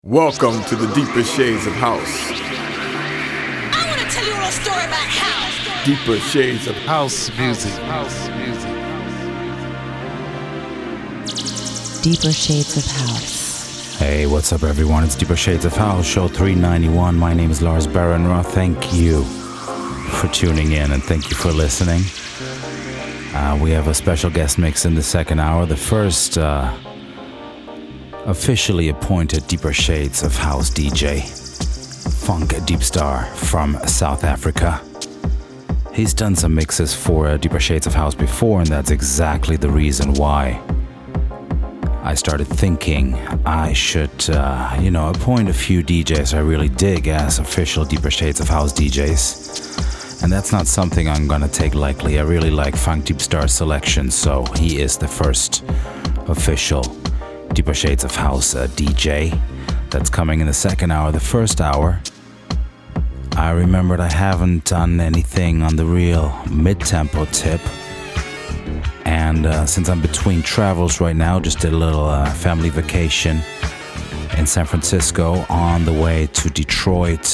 Welcome to the Deeper Shades of House. I want to tell you a little story about house. Deeper Shades of House music. Deeper Shades of House. Hey, what's up everyone? It's Deeper Shades of House, show 391. My name is Lars Baranra. Thank you for tuning in and thank you for listening. We have a special guest mix in the second hour. The first officially appointed Deeper Shades of House DJ, Funk Deep Star from South Africa. He's done some mixes for Deeper Shades of House before, and that's exactly the reason why I started thinking I should, appoint a few DJs I really dig as official Deeper Shades of House DJs. And that's not something I'm gonna take lightly. I really like Funk Deep Star's selection, so he is the first official Deeper Shades of House DJ that's coming in the second hour. The first hour, I remembered I haven't done anything on the real mid-tempo tip. And since I'm between travels right now, just did a little family vacation in San Francisco, on the way to Detroit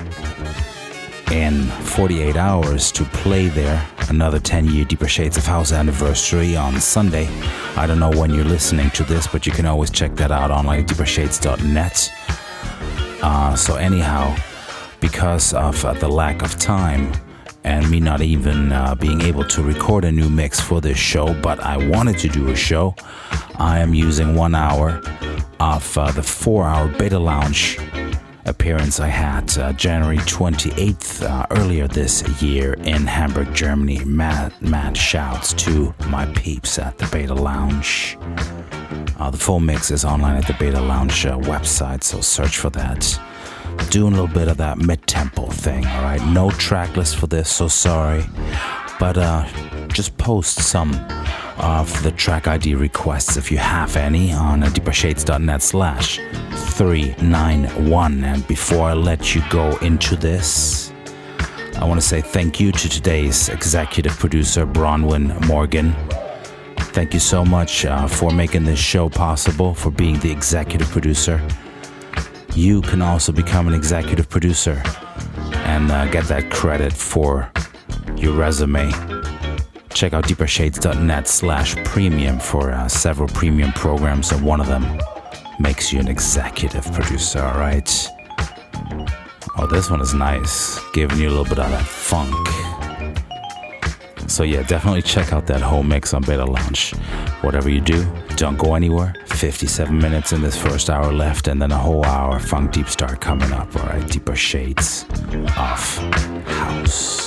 in 48 hours to play there. Another 10-year Deeper Shades of House anniversary on Sunday. I don't know when you're listening to this, but you can always check that out online at deepershades.net. So anyhow, because of the lack of time and me not even being able to record a new mix for this show, but I wanted to do a show, I am using 1 hour of the 4-hour Beta Lounge appearance I had January 28th earlier this year in Hamburg, Germany. Mad shouts to my peeps at the Beta Lounge. The full mix is online at the Beta Lounge website, so search for that. Doing a little bit of that mid-tempo thing, alright? No track list for this, so sorry. But just post some of the track ID requests if you have any on deepershades.net/391. And before I let you go into this, I want to say thank you to today's executive producer, Bronwyn Morgan. Thank you so much for making this show possible, for being the executive producer. You can also become an executive producer and get that credit for your resume. Check out deepershades.net/premium for several premium programs, and one of them makes you an executive producer, alright? Oh, this one is nice, giving you a little bit of that funk. So yeah, definitely check out that whole mix on Beta Lounge. Whatever you do, don't go anywhere. 57 minutes in this first hour left, and then a whole hour Funk Deep Star coming up, alright? Deeper Shades of House.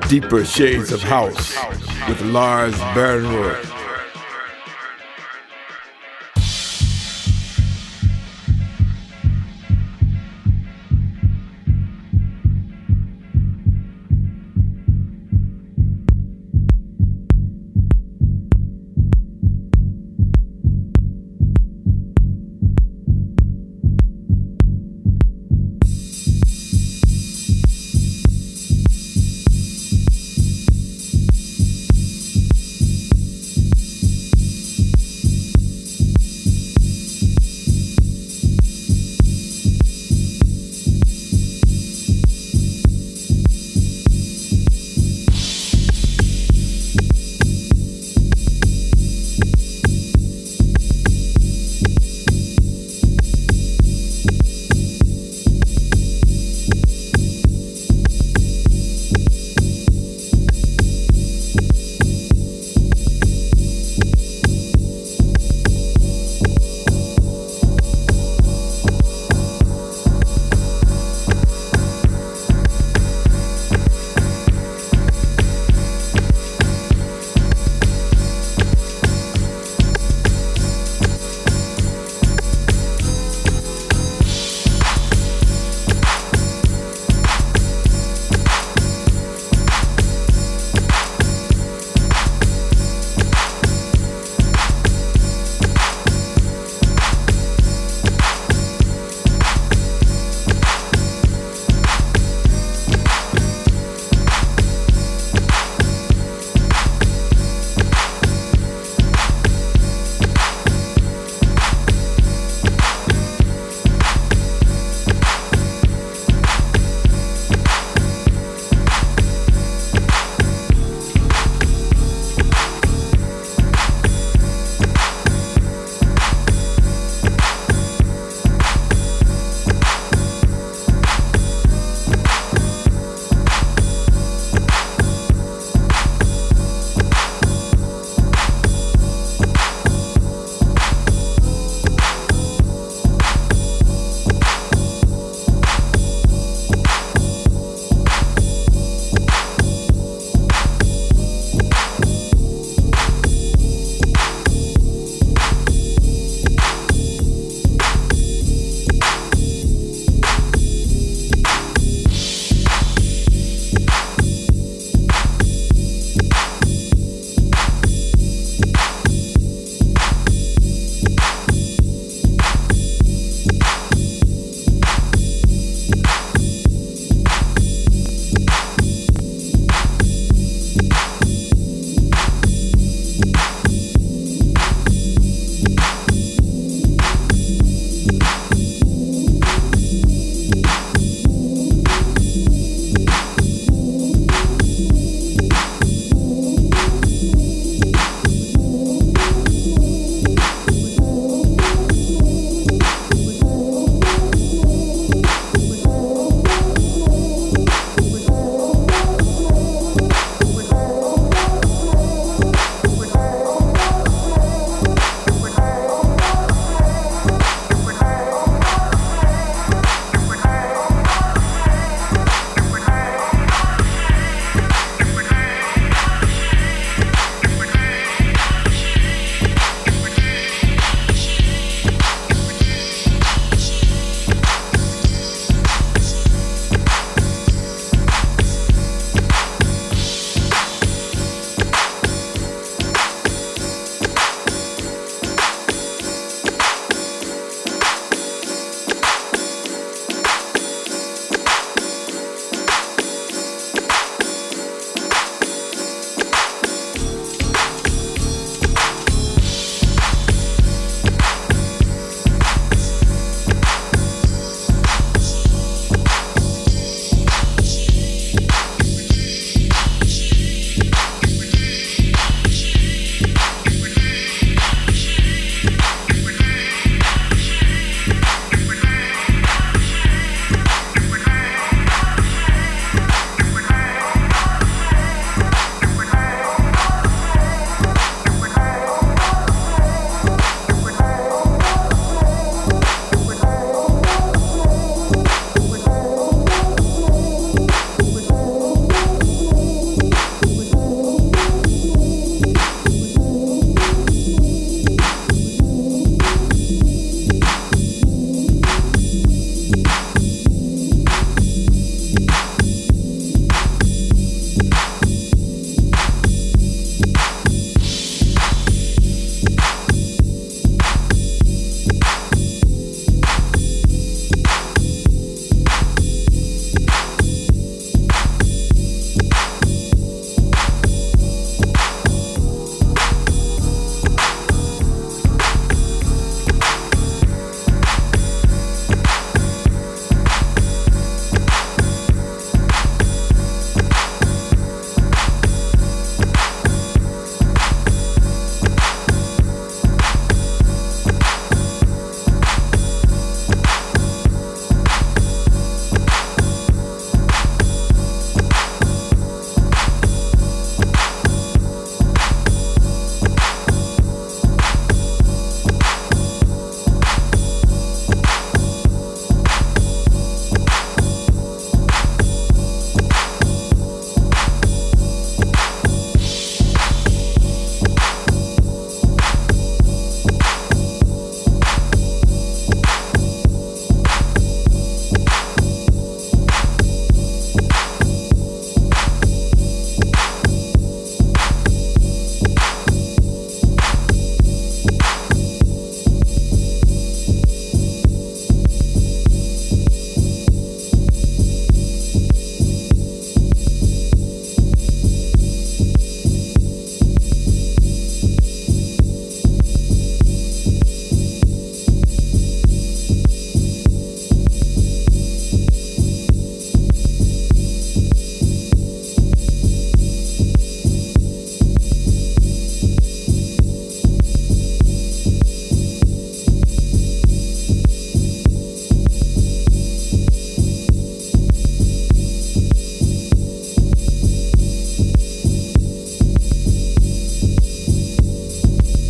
Deeper Shades of House with Lars Bernroyd.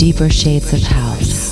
Deeper Shades of House.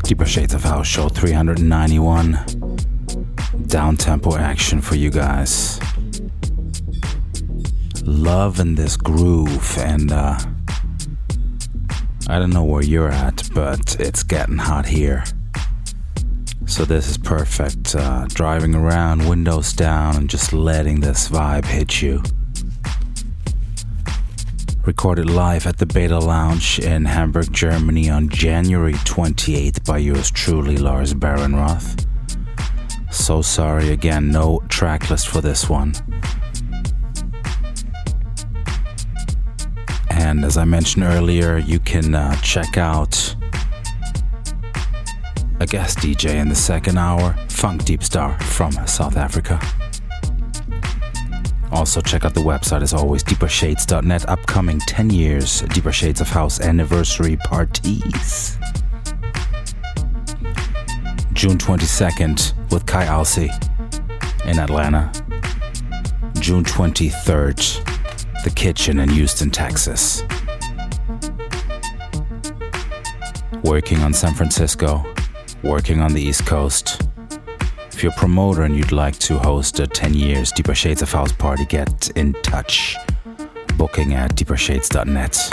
Deeper Shades of House show 391. Down-tempo action for you guys. Loving this groove, and I don't know where you're at, but it's getting hot here. So this is perfect. Driving around, windows down, and just letting this vibe hit you. Recorded live at the Beta Lounge in Hamburg, Germany on January 28th by yours truly, Lars Barenroth. So sorry again, no track list for this one. And as I mentioned earlier, you can check out a guest DJ in the second hour, Funk Deep Star from South Africa. Also check out the website as always, deepershades.net. Upcoming 10 years Deeper Shades of House anniversary parties. June 22nd with Kai Alsi in Atlanta. June 23rd, The Kitchen in Houston, Texas. Working on San Francisco, working on the East Coast. If you're a promoter and you'd like to host a 10 years Deeper Shades of House party, get in touch. Booking at deepershades.net.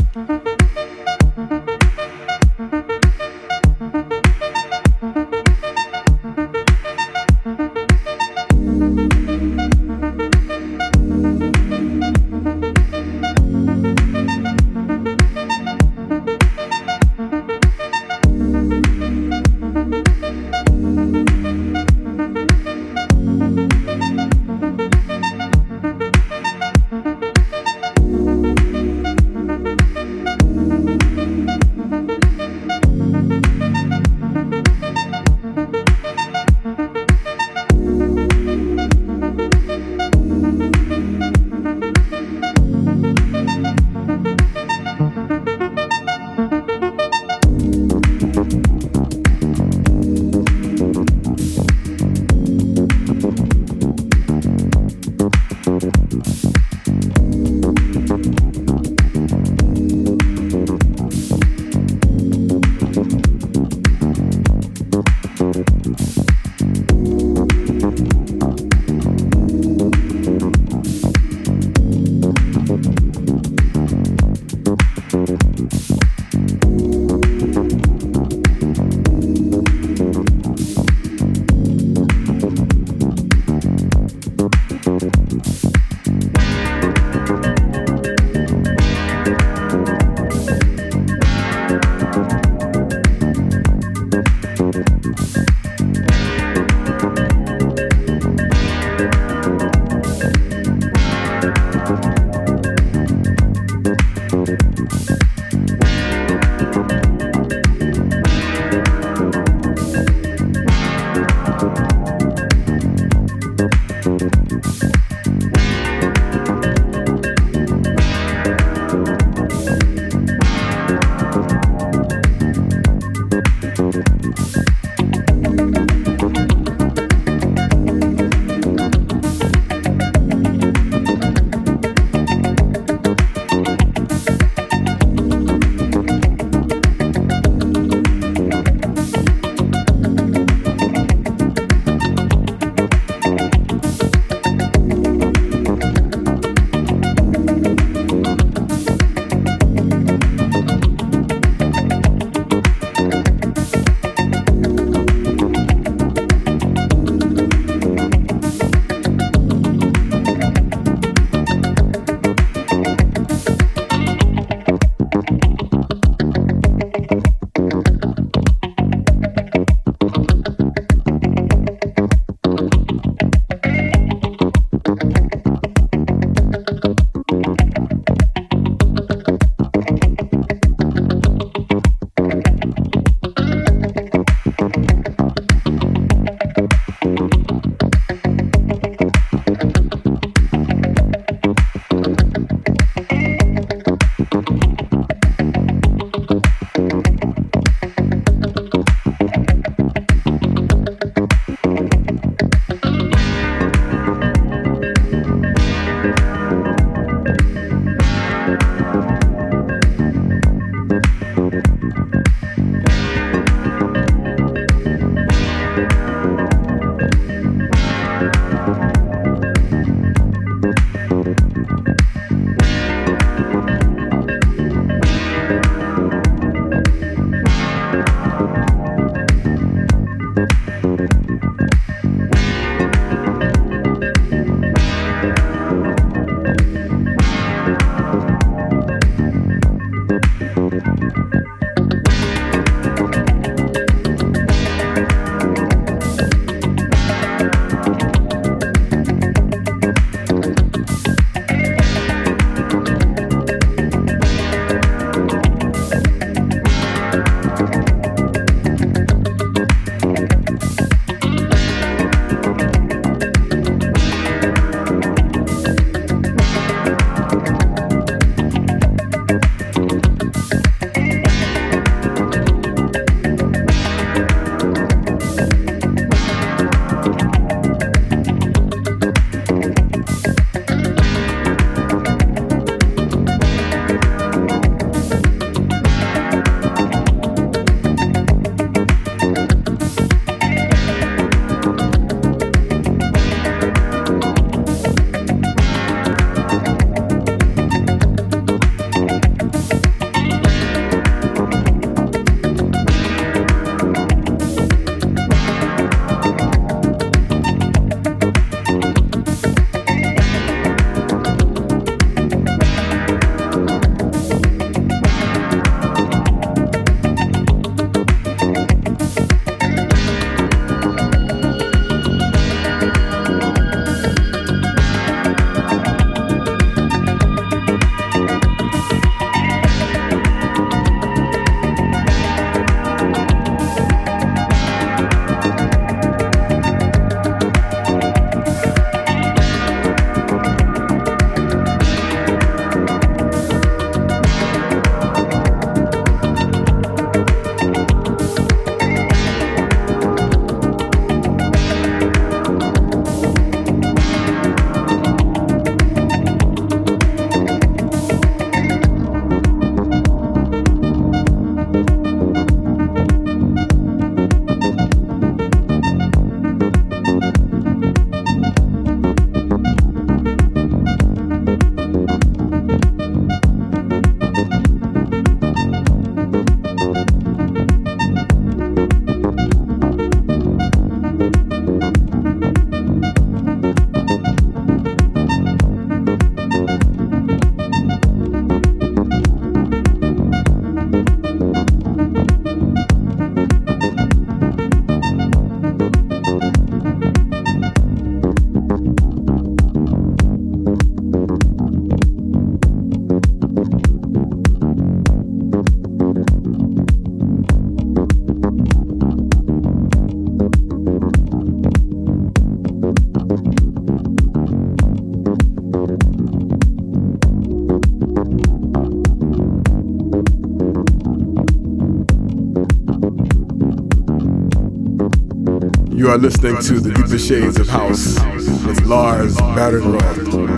You are listening to the Deeper Shades of House with Lars Barrenroth.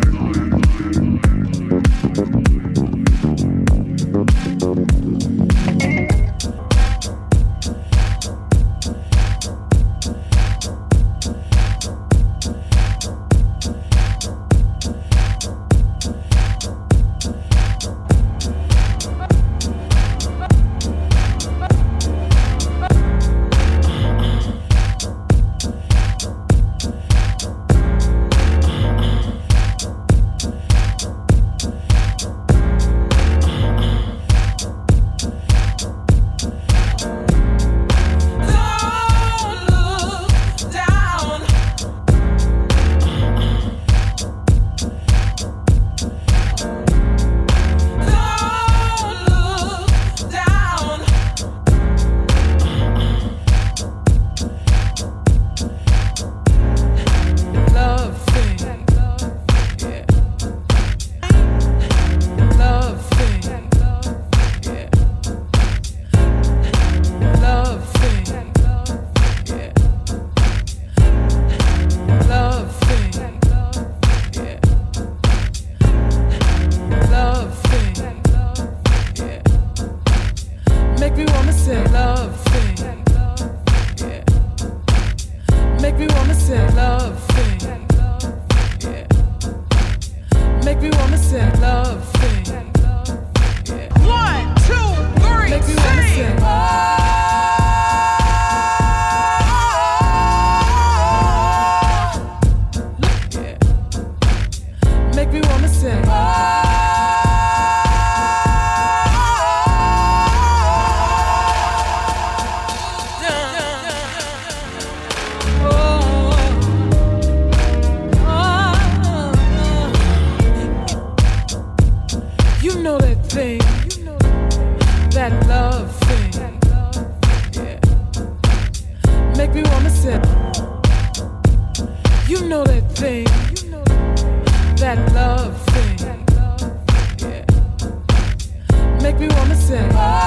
said, you know that thing, that love thing, yeah. Make me wanna say,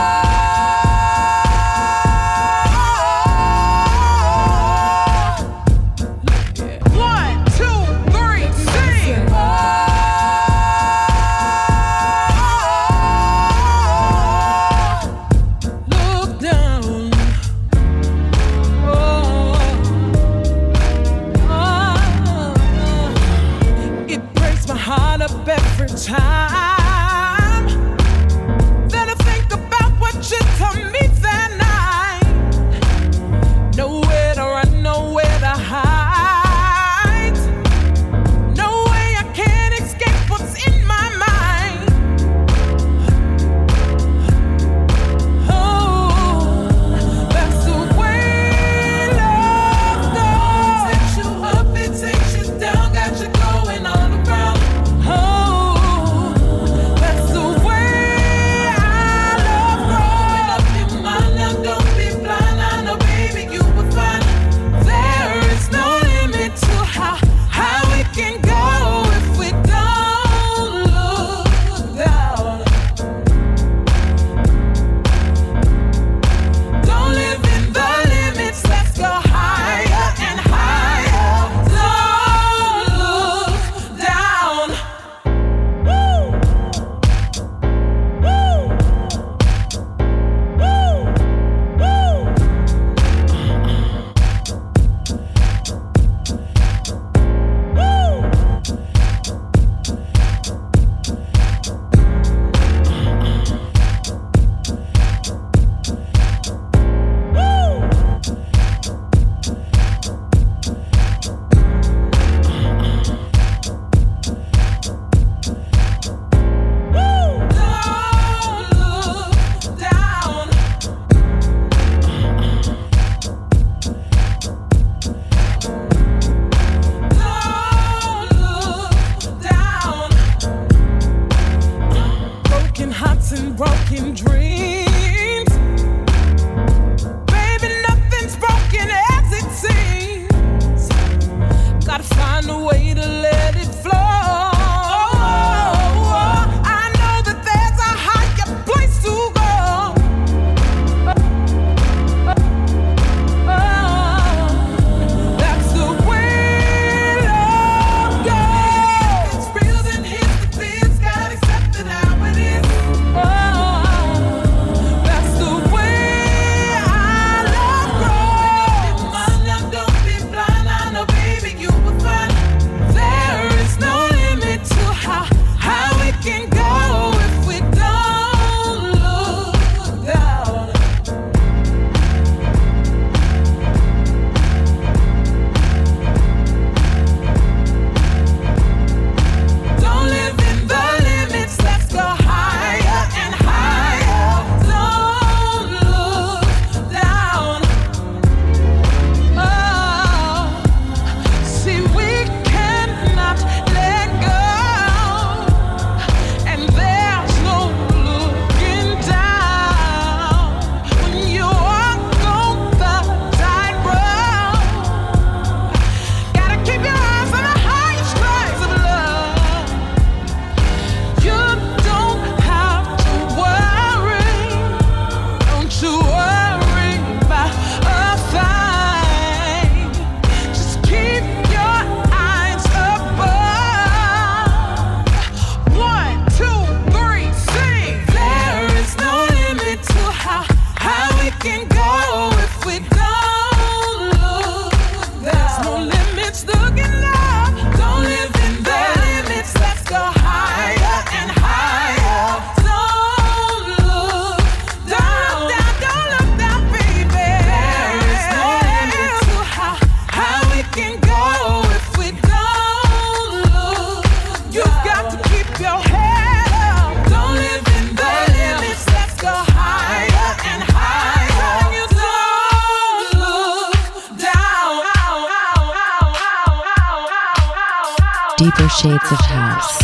time that I think about what you told me that night. Nowhere to run, nowhere to hide. No way I can escape what's in my mind. Oh, that's the way love goes. It takes you up, it takes you down, got you going all around. Broken dreams, baby, nothing's broken as it seems. Gotta find a way to let it flow. I know that there's a higher place to go. That's the way love goes. If it's real, then here's the biz. Gotta accept it how it is. Deeper Shades of House.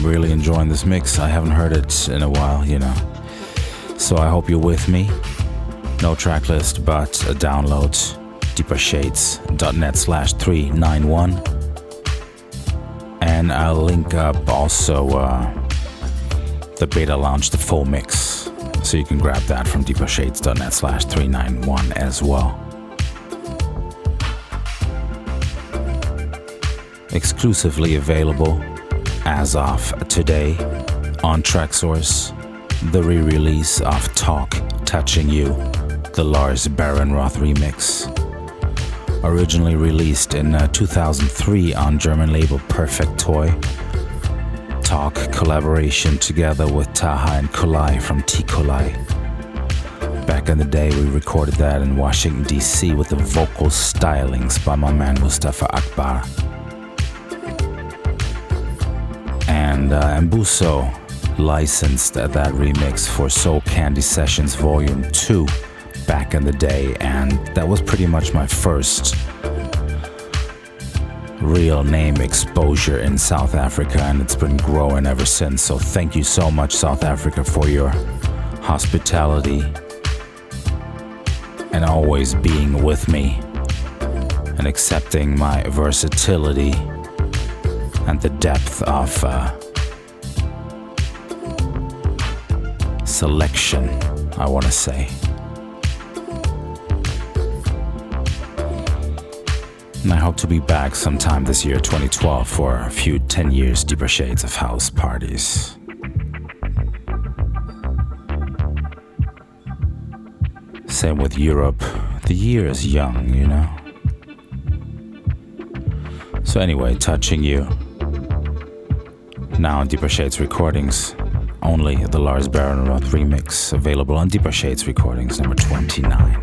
really enjoying this mix. I haven't heard it in a while, you know. So I hope you're with me. No track list, but a download. deepershades.net/391. And I'll link up also the beta launch, the full mix. So you can grab that from deepershades.net/391 as well. Exclusively available as of today on Traxsource, the re-release of Talk, Touching You, the Lars Barenroth remix. Originally released in 2003 on German label Perfect Toy. Talk collaboration together with Taha and Kolai from T. Kolai. Back in the day, we recorded that in Washington, D.C. with the vocal stylings by my man Mustafa Akbar. And Mbuso licensed that remix for Soul Candy Sessions Volume 2 back in the day, and that was pretty much my first real name exposure in South Africa, and it's been growing ever since. So thank you so much, South Africa, for your hospitality and always being with me and accepting my versatility and the depth of selection, I want to say. And I hope to be back sometime this year, 2012, for a few 10 years Deeper Shades of House parties. Same with Europe. The year is young, you know. So anyway, Touching You. Now on Deeper Shades Recordings, only the Lars Barenroth remix, available on Deeper Shades Recordings number 29.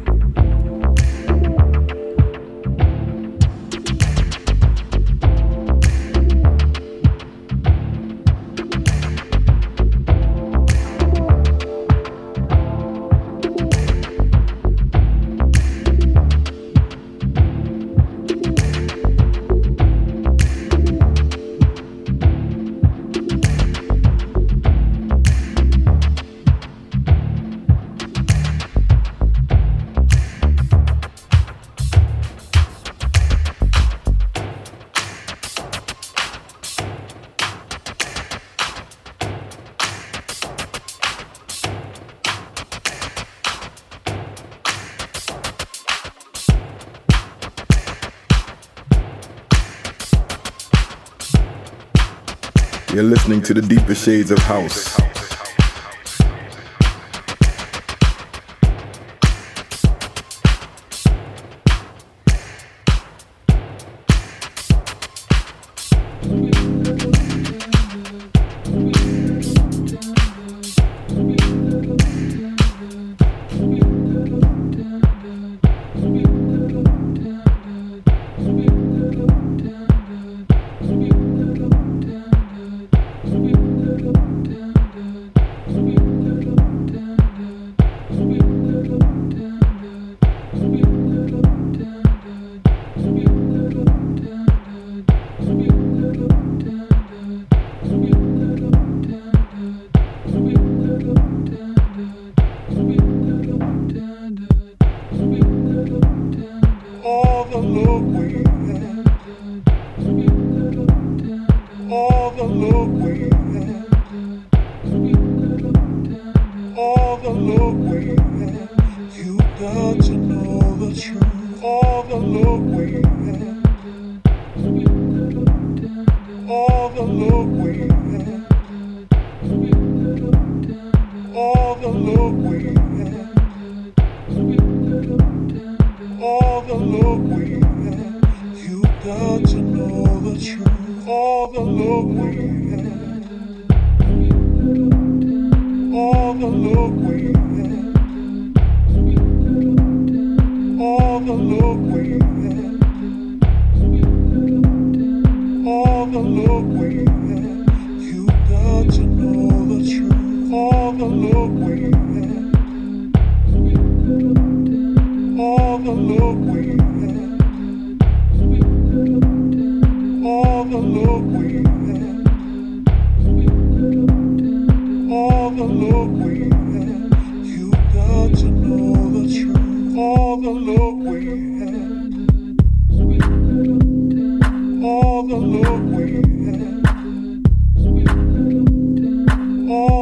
You're listening to the Deeper Shades of House. All the love we had.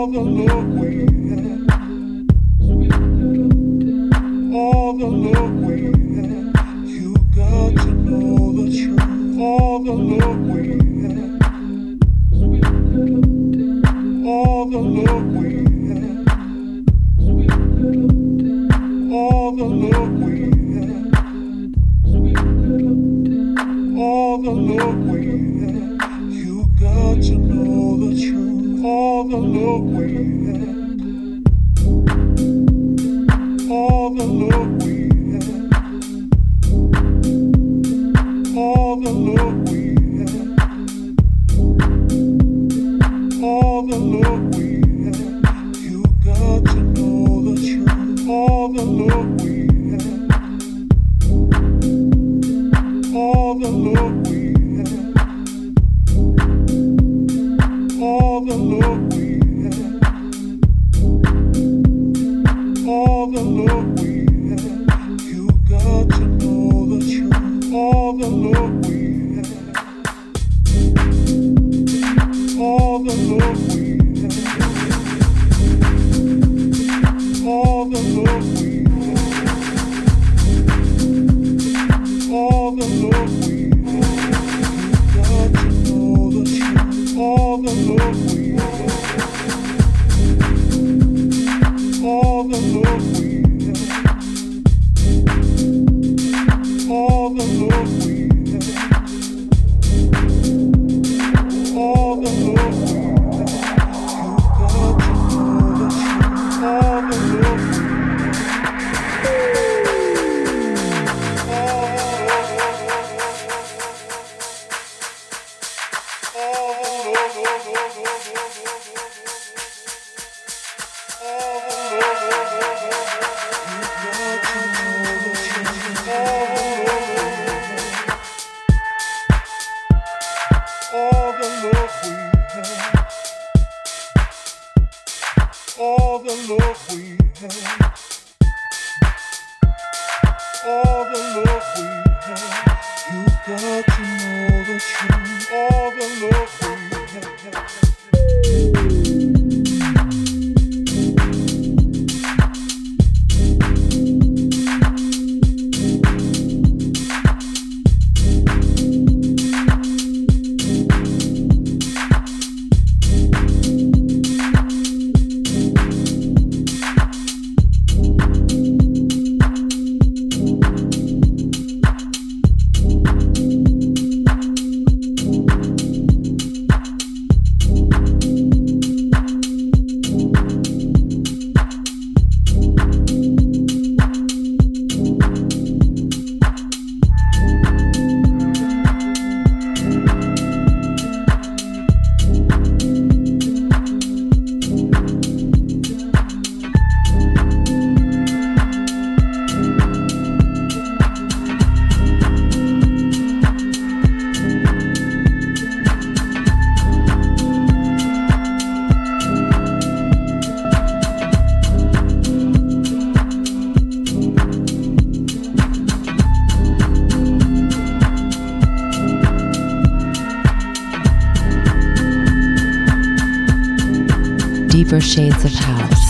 Deeper shades of house.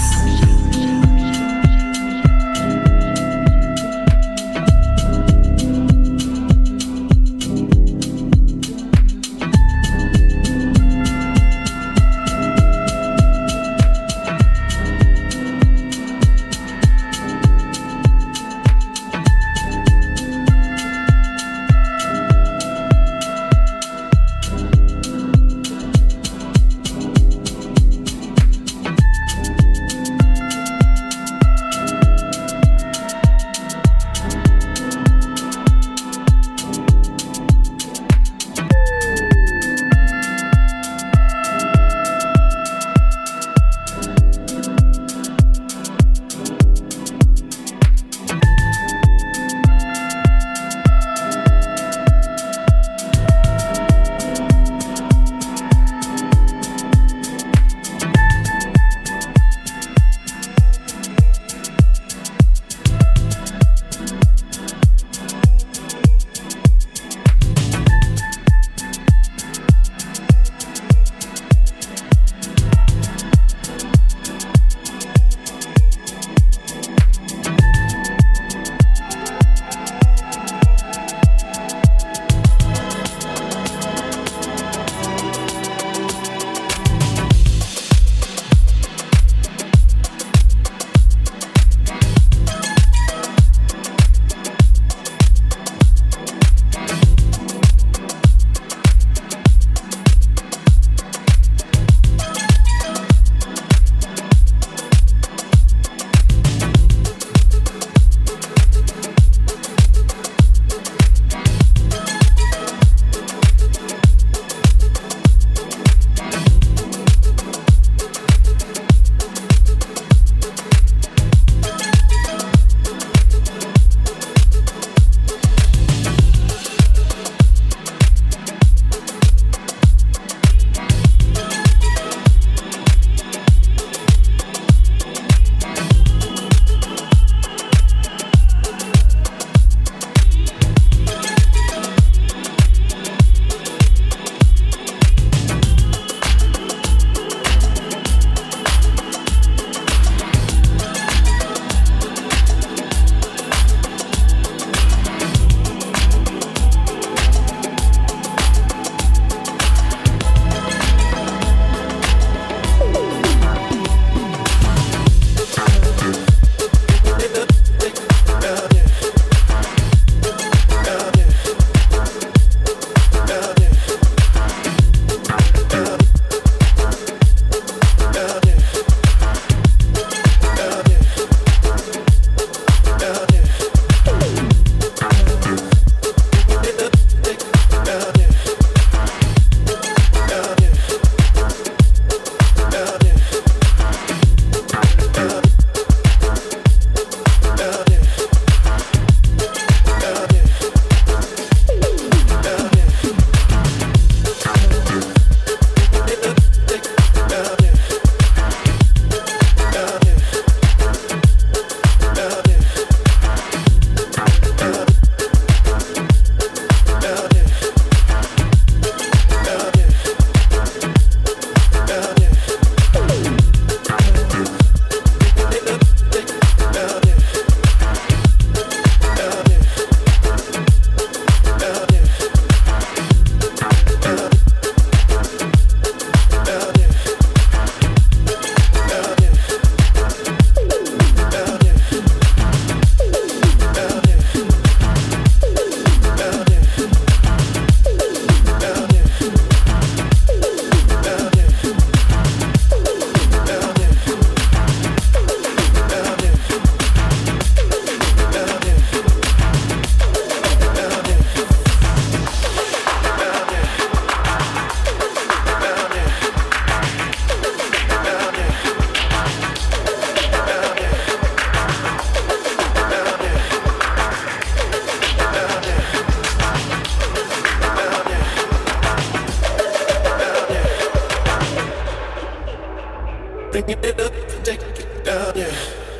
bringing it up, take it down, yeah.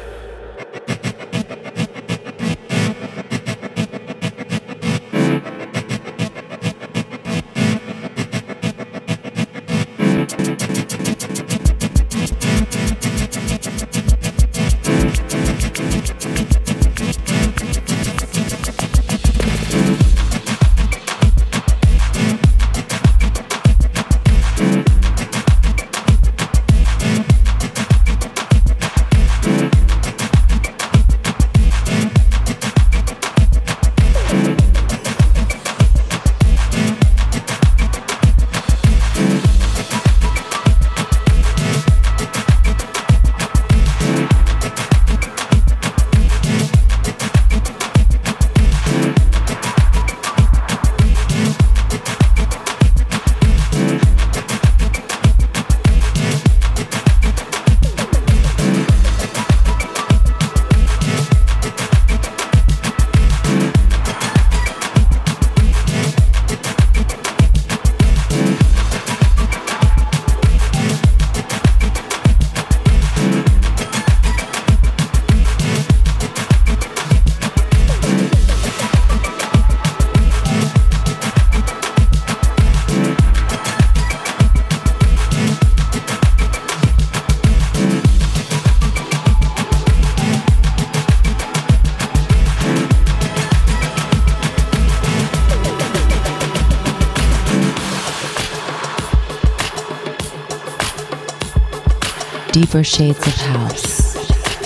Deeper Shades of House.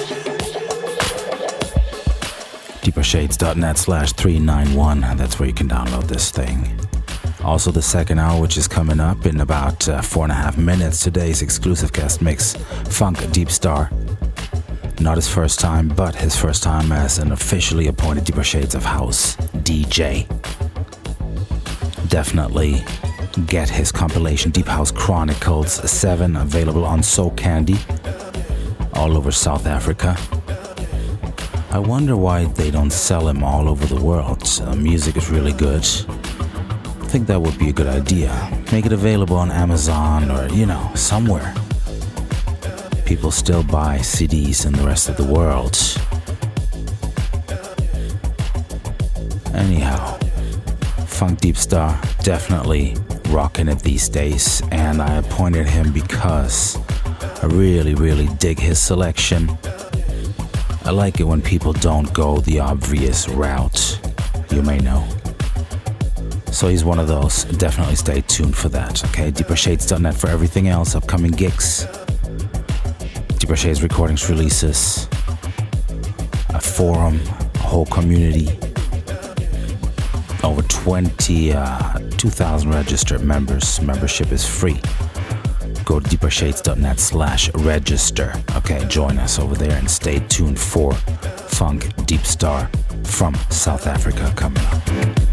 deepershades.net/391. That's where you can download this thing. Also, the second hour, which is coming up in about 4.5 minutes, today's exclusive guest mix, Funk Deep Star. Not his first time, but his first time as an officially appointed Deeper Shades of House DJ. Definitely get his compilation Deep House Chronicles 7 available on So Candy all over South Africa. I wonder why they don't sell him all over the world. Music is really good. I think that would be a good idea. Make it available on Amazon or, somewhere. People still buy CDs in the rest of the world. Anyhow, Funk Deep Star definitely rocking it these days, and I appointed him because I really, really dig his selection. I like it when people don't go the obvious route, you may know. So he's one of those. Definitely stay tuned for that, okay? deepershades.net for everything else, upcoming gigs, Deeper Shades recordings, releases, a forum, a whole community, over 2,000 registered members. Membership is free. Go to deepershades.net/register. Okay, join us over there and stay tuned for Funk Deep Star from South Africa coming up.